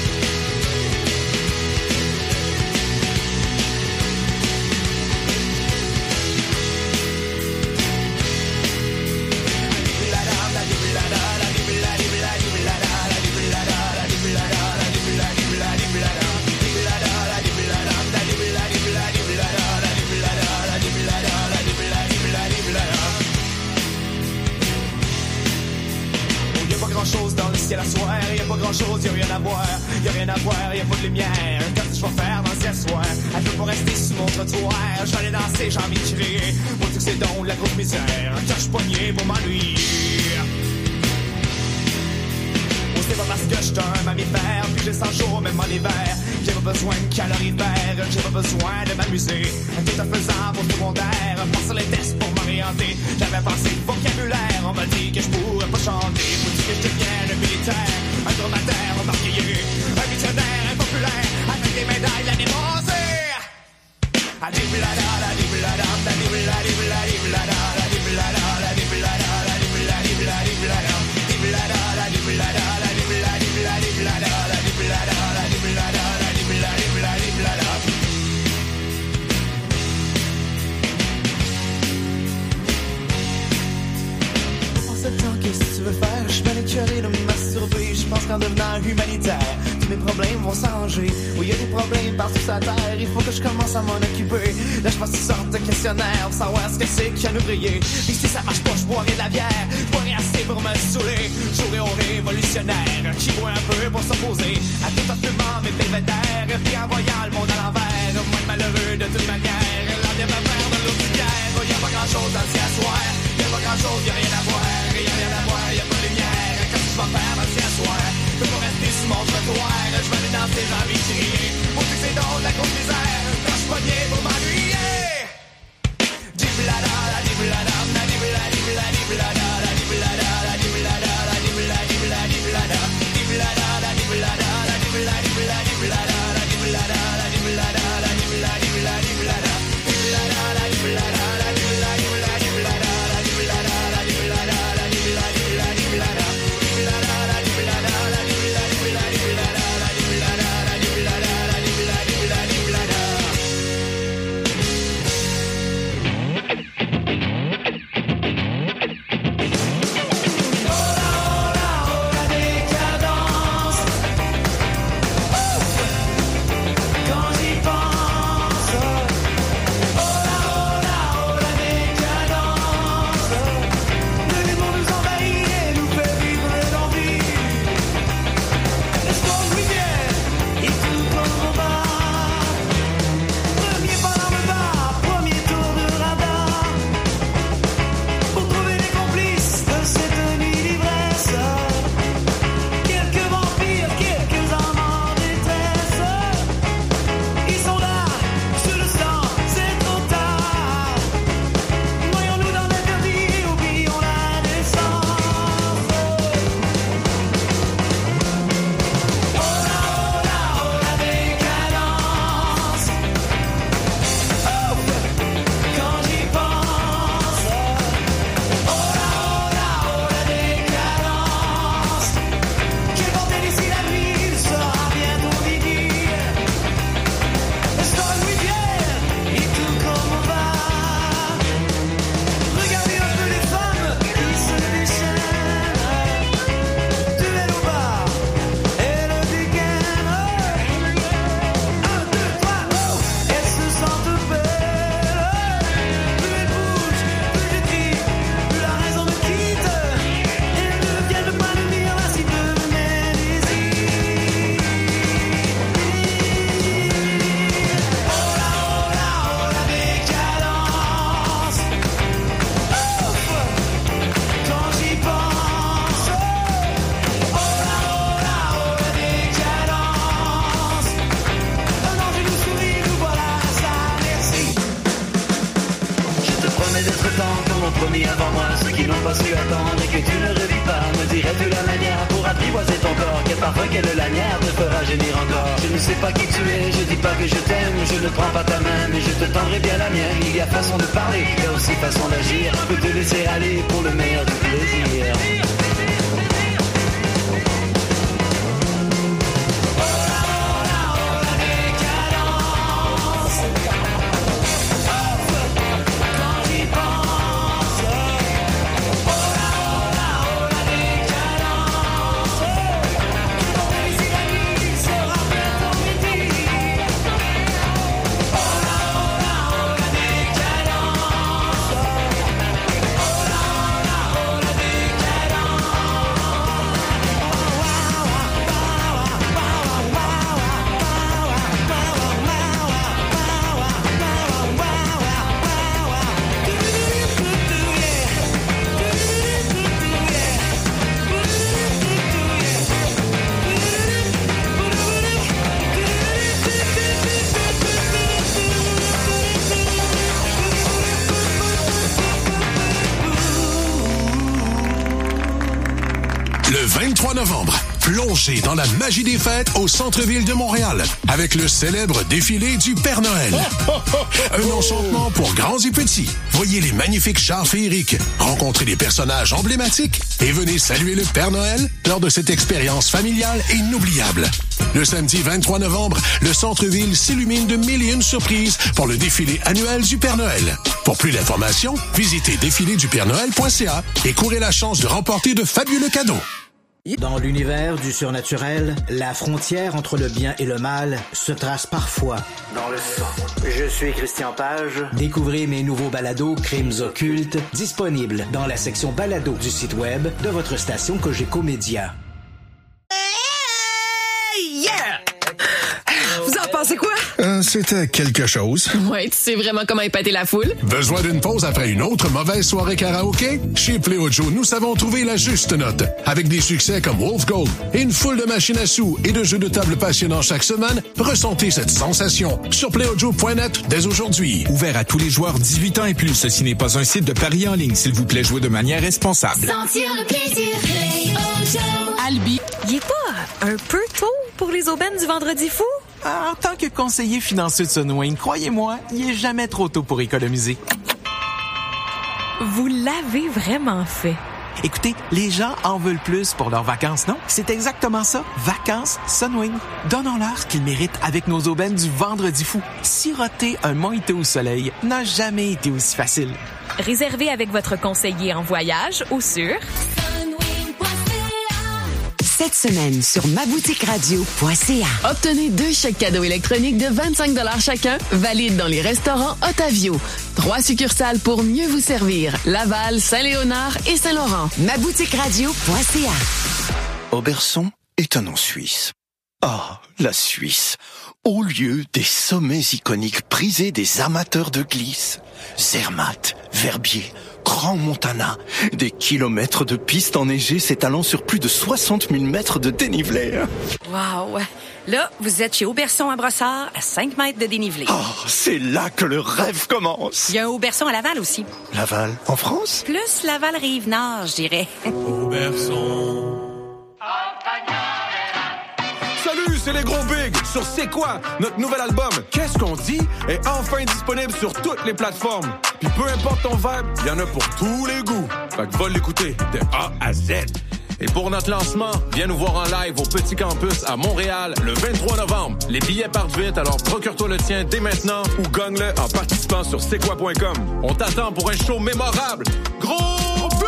La soirée, y'a pas grand chose, y'a rien à voir, y'a pas de lumière. Qu'est-ce que je vais faire dans ce soir? Elle peut pas rester sous mon trottoir. Je vais aller danser, j'ai envie de crier. Moi, tout c'est donc la grosse misère. Un cache poignet pour m'ennuyer. Oh, c'est pas parce que j'suis un mammifère, puis j'ai 100 jours, même en hiver. J'ai pas besoin de calorifères, j'ai pas besoin de m'amuser. Tout en faisant pour secondaire, passer les tests pour m'orienter. J'avais pensé vocabulaire, on m'a dit que je pourrais pas chanter. Faut-il que je devienne un militaire, un dromadaire, un marquillé, un missionnaire impopulaire, avec des médailles l'année passée. Qu'est-ce que tu veux faire? Je suis bien écœuré de me masturber. Je pense qu'en devenant humanitaire, tous mes problèmes vont s'arranger. Oui, y a des problèmes partout sur la terre. Il faut que je commence à m'en occuper. Là, je passe toutes sortes de questionnaires pour savoir ce que c'est qu'un ouvrier. Et si ça marche pas, je boirai de la bière. Je boirai assez pour me saouler. J'aurai au révolutionnaire qui boit un peu pour s'opposer à tout en fumant mes belvédères. Puis en voyant le monde à l'envers, moins malheureux de toute manière. Là, viens me faire de l'eau de bière. Y a pas grand chose à s'y asseoir. Y a pas grand chose, y a rien à voir. Y a rien à voir, y a pas de lumière. Qu'est-ce que je vais faire dans ce soir? Je peux rester sur mon trottoir. Je vais aller danser, j'ai envie de crier. Pour que c'est drôle, la grosse misère. Quand je poignais pour m'ennuyer. Diblada, diblada, diblada, diblada, diblada. pas su attendre et que tu ne revis pas. Me dirais-tu la manière pour apprivoiser ton corps? Quel parfum, quelle lanière te fera gémir encore? Je ne sais pas qui tu es, je dis pas que je t'aime. Je ne prends pas ta main, mais je te tendrai bien la mienne. Il y a façon de parler, il y a aussi façon d'agir. Je peux te laisser aller pour le meilleur du plaisir. Le 23 novembre, plongez dans la magie des fêtes au centre-ville de Montréal avec le célèbre défilé du Père Noël. Un enchantement pour grands et petits. Voyez les magnifiques chars féeriques, rencontrez des personnages emblématiques et venez saluer le Père Noël lors de cette expérience familiale et inoubliable. Le samedi 23 novembre, le centre-ville s'illumine de mille et une surprises pour le défilé annuel du Père Noël. Pour plus d'informations, visitez défilédupèrenoël.ca et courez la chance de remporter de fabuleux cadeaux. Dans l'univers du surnaturel, la frontière entre le bien et le mal se trace parfois dans le sang. Je suis Christian Page. Découvrez mes nouveaux balados Crimes occultes, disponibles dans la section balado du site web de votre station Cogeco Média. Vous en pensez quoi? C'était quelque chose. Ouais, tu sais vraiment comment épater la foule. Besoin d'une pause après une autre mauvaise soirée karaoké? Chez Pléo Joe, nous savons trouver la juste note. Avec des succès comme Wolf Gold et une foule de machines à sous et de jeux de table passionnants chaque semaine, ressentez cette sensation sur PléoJoe.net dès aujourd'hui. Ouvert à tous les joueurs 18 ans et plus. Ceci n'est pas un site de paris en ligne. S'il vous plaît, jouez de manière responsable. Sentir le plaisir, Pléo Joe. Albi, il est pas un peu tôt pour les aubaines du Vendredi fou? En tant que conseiller financier de Sunwing, croyez-moi, il est jamais trop tôt pour économiser. Vous l'avez vraiment fait. Écoutez, les gens en veulent plus pour leurs vacances, non? C'est exactement ça. Vacances Sunwing. Donnons-leur ce qu'ils méritent avec nos aubaines du Vendredi fou. Siroter un mojito au soleil n'a jamais été aussi facile. Réservez avec votre conseiller en voyage ou sur... Cette semaine sur maboutiqueradio.ca. Obtenez 2 chèques cadeaux électroniques de 25 $ chacun, valides dans les restaurants Otavio. 3 succursales pour mieux vous servir. Laval, Saint-Léonard et Saint-Laurent. maboutiqueradio.ca. Oberson est un nom suisse. Ah, la Suisse. Au lieu des sommets iconiques prisés des amateurs de glisse. Zermatt, Verbier, Grand Montana, des kilomètres de pistes enneigées s'étalant sur plus de 60 000 mètres de dénivelé. Wow! Là, vous êtes chez Auberson à Brossard, à 5 mètres de dénivelé. Oh, c'est là que le rêve commence! Il y a un Auberson à Laval aussi. Laval, en France? Plus Laval-Rive-Nord, je dirais. Auberson. Salut, c'est les gros bigs sur C'est quoi? Notre nouvel album Qu'est-ce qu'on dit est enfin disponible sur toutes les plateformes. Puis peu importe ton vibe, il y en a pour tous les goûts. Fait que va l'écouter de A à Z. Et pour notre lancement, viens nous voir en live au Petit Campus à Montréal le 23 novembre. Les billets partent vite, alors procure-toi le tien dès maintenant ou gagne-le en participant sur c'estquoi.com. On t'attend pour un show mémorable. Gros but!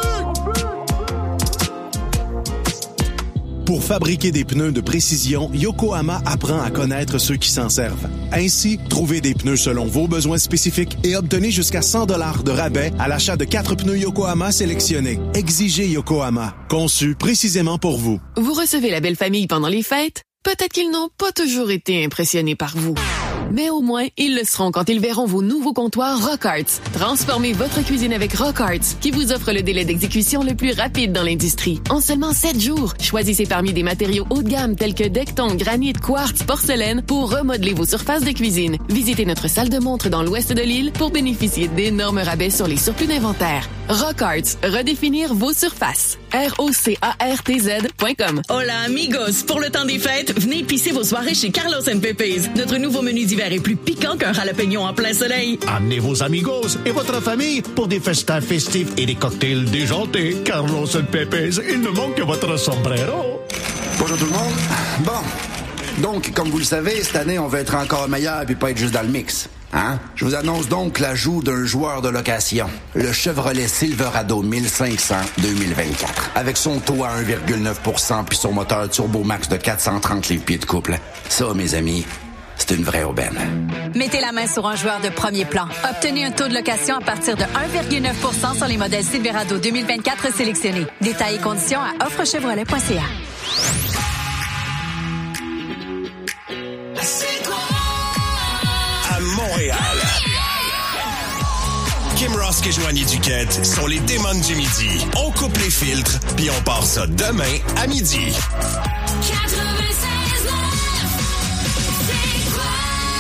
Pour fabriquer des pneus de précision, Yokohama apprend à connaître ceux qui s'en servent. Ainsi, trouvez des pneus selon vos besoins spécifiques et obtenez jusqu'à 100 $ de rabais à l'achat de 4 pneus Yokohama sélectionnés. Exigez Yokohama, conçu précisément pour vous. Vous recevez la belle famille pendant les fêtes? Peut-être qu'ils n'ont pas toujours été impressionnés par vous. Mais au moins, ils le seront quand ils verront vos nouveaux comptoirs Rock Arts. Transformez votre cuisine avec Rock Arts, qui vous offre le délai d'exécution le plus rapide dans l'industrie. En seulement 7 jours, choisissez parmi des matériaux haut de gamme tels que Decton, granit, quartz, porcelaine pour remodeler vos surfaces de cuisine. Visitez notre salle de montre dans l'ouest de l'île pour bénéficier d'énormes rabais sur les surplus d'inventaire. Rock Arts, redéfinir vos surfaces. ROCARTZ.com. Hola amigos! Pour le temps des fêtes, venez épicer vos soirées chez Carlos & Pepe's. Notre nouveau menu d'hiver est plus piquant qu'un jalapeno en plein soleil. Amenez vos amigos et votre famille pour des festins festifs et des cocktails déjantés. Carlos & Pepe's, il ne manque que votre sombrero. Bonjour tout le monde. Bon, donc, comme vous le savez, cette année, on veut être encore meilleur et pas être juste dans le mix. Hein? Je vous annonce donc l'ajout d'un joueur de location, le Chevrolet Silverado 1500 2024. Avec son taux à 1,9% puis son moteur Turbo Max de 430 livres-pieds de couple. Ça, mes amis, c'est une vraie aubaine. Mettez la main sur un joueur de premier plan. Obtenez un taux de location à partir de 1,9% sur les modèles Silverado 2024 sélectionnés. Détails et conditions à offrechevrolet.ca. Montréal. Kim Ross et Joanie Duquette sont les démons du midi. On coupe les filtres, puis on part ça demain à midi. 96.9, c'est quoi?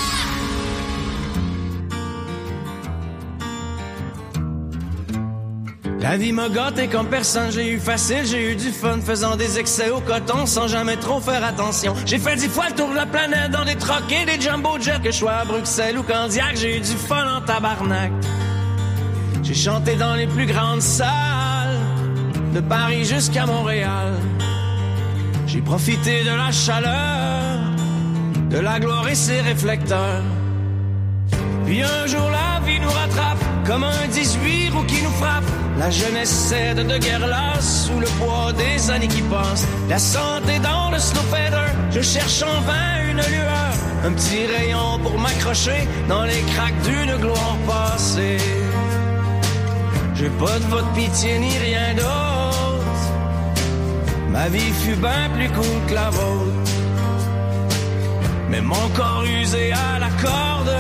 La vie m'a gâté comme personne, j'ai eu facile, j'ai eu du fun, faisant des excès au coton sans jamais trop faire attention. J'ai fait 10 fois le tour de la planète dans des trucks et des jumbo jets, que je sois à Bruxelles ou Candiac, j'ai eu du fun en tabarnak. J'ai chanté dans les plus grandes salles, de Paris jusqu'à Montréal. J'ai profité de la chaleur, de la gloire et ses réflecteurs. Puis un jour la vie nous rattrape, comme un 18 roues qui nous frappe. La jeunesse cède de guerre lasse, sous le poids des années qui passent. La santé dans le snowfeder, je cherche en vain une lueur. Un petit rayon pour m'accrocher dans les craques d'une gloire passée. J'ai pas de votre pitié ni rien d'autre. Ma vie fut bien plus cool que la vôtre. Mais mon corps usé à la corde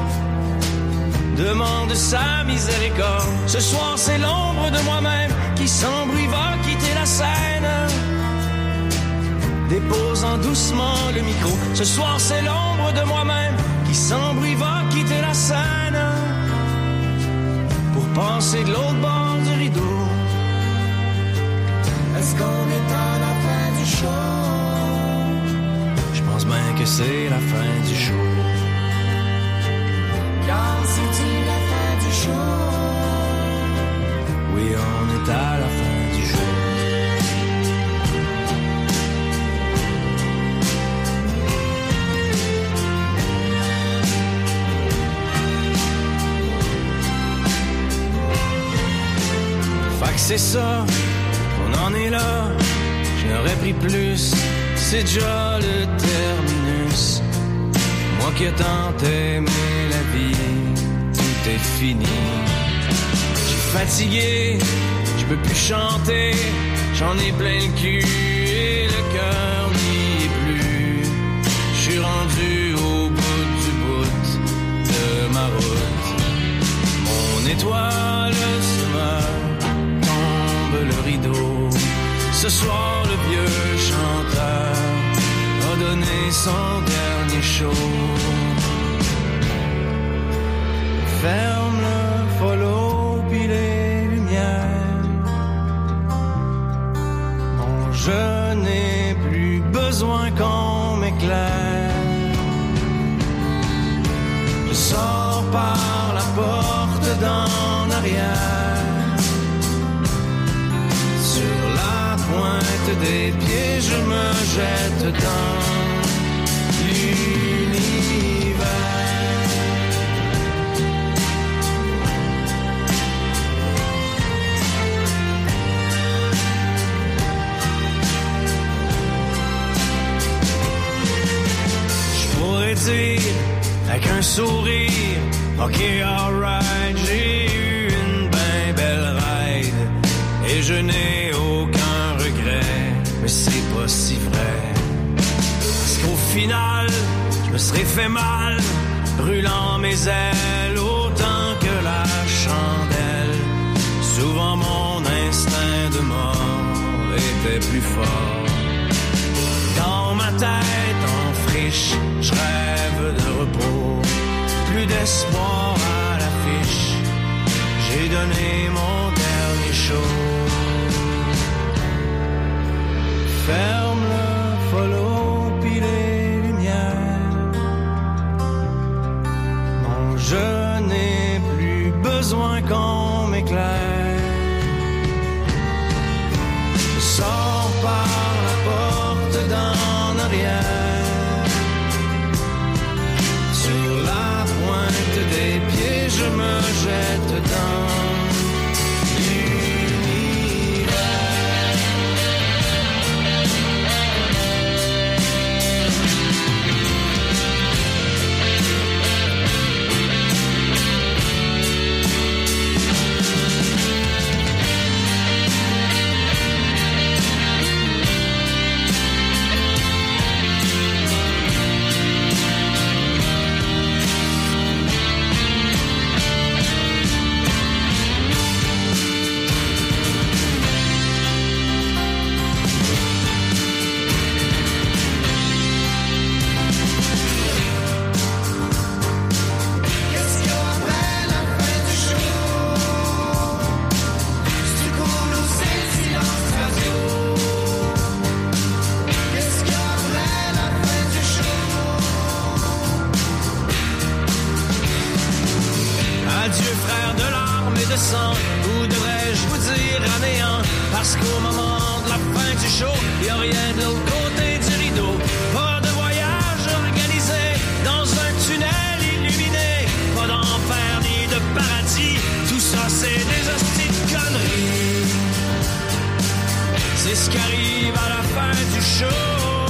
demande sa miséricorde. Ce soir c'est l'ombre de moi-même qui sans bruit va quitter la scène, déposant doucement le micro. Ce soir c'est l'ombre de moi-même qui sans bruit va quitter la scène, pour passer de l'autre bord du rideau. Est-ce qu'on est à la fin du show? Je pense bien que c'est la fin du show. Car c'est-il la fin du show? Oui, on est à la fin du show. Fait que c'est ça, on en est là. Je n'aurais pris plus, c'est déjà le terminus. Moi qui ai tant aimé la vie, tout est fini. J'suis fatigué, je peux plus chanter, j'en ai plein le cul et le cœur n'y est plus. J'suis rendu au bout de ma route. Mon étoile se meurt, tombe le rideau. Ce soir le vieux chanteur a donné son dernier show. Ferme le follow puis les lumières. Bon, je n'ai plus besoin qu'on m'éclaire. Je sors par la porte d'en arrière. Sur la pointe des pieds, je me jette dans l'univers. Je pourrais dire avec un sourire, ok, alright, j'ai eu une ben belle ride et je n'ai aucun regret, mais c'est pas si vrai. Parce qu'au final, je me serais fait mal brûlant mes ailes autant que la chandelle. Souvent mon instinct de mort était plus fort. Dans ma tête en friche, je rêve de repos, plus d'espoir à l'affiche. J'ai donné mon dernier show. Ferme le follow pis les lumières. Non, je n'ai plus besoin qu'on m'éclaire. Je sors par la porte d'en arrière. Sur la pointe des pieds, je me jette dans ou devrais-je vous dire à néant? Parce qu'au moment de la fin du show, y'a rien de l'autre côté du rideau. Pas de voyage organisé dans un tunnel illuminé. Pas d'enfer ni de paradis, tout ça c'est des hosties de conneries. C'est ce qui arrive à la fin du show.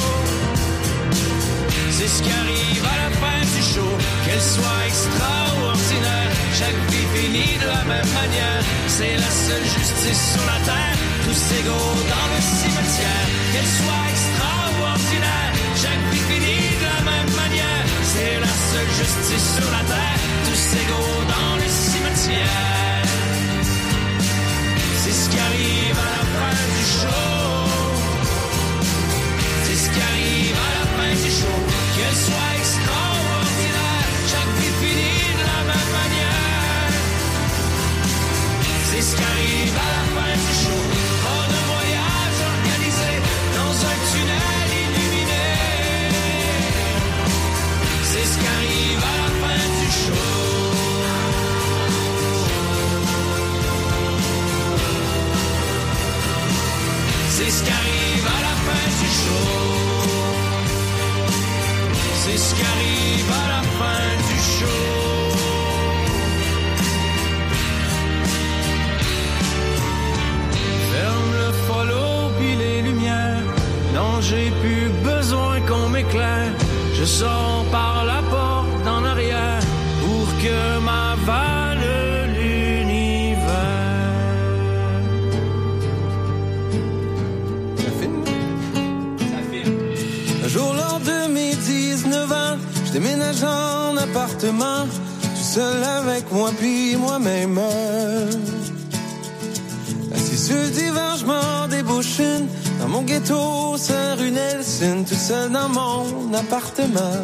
C'est ce qui arrive à la fin du show. Qu'elle soit extraordinaire, chaque vie finit de la même manière. C'est la seule justice sur la terre, tous égaux dans le cimetière. Qu'elle soit extraordinaire, chaque vie finit de la même manière. C'est la seule justice sur la terre, tous égaux dans le cimetière. C'est ce qui arrive à la fin du show. C'est ce qui arrive à la fin du show. Qu'elle soit extraordinaire, chaque vie finit de la même manière. C'est ce qui arrive à la fin du show. Pas de voyage organisé dans un tunnel illuminé. C'est ce qui arrive à la fin du show. C'est ce qui arrive à la fin du show. C'est ce qui arrive à la fin du show. Ferme le follow puis les lumières. Non, j'ai plus besoin qu'on m'éclaire. Je sors par la porte en arrière pour que m'avale l'univers. Un jour lors de mes 19 ans, je déménage en appartement, tout seul avec moi puis moi-même. Assis sur le divan, je m'en débouche une, dans mon ghetto, Saint-Rue Nelson, tout seul dans mon appartement.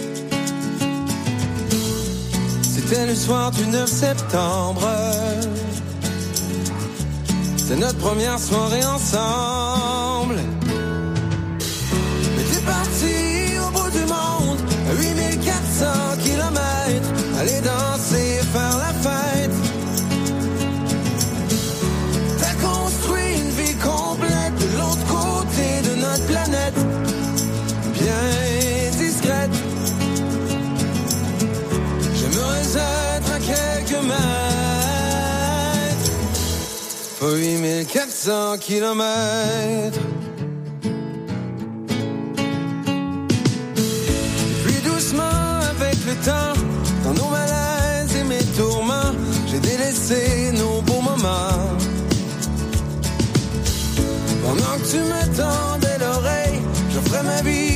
C'était le soir du 9 septembre, c'était notre première soirée ensemble. Mais t'es parti au bout du monde, à 8400 kilomètres, aller danser, faire la fête. T'as construit une vie complète de l'autre côté de notre planète, bien discrète. J'aimerais être à quelques mètres, pas 8400 kilomètres. Le temps, dans nos malaises et mes tourments, j'ai délaissé nos beaux moments. Pendant que tu me tendais l'oreille, j'offrais ma vie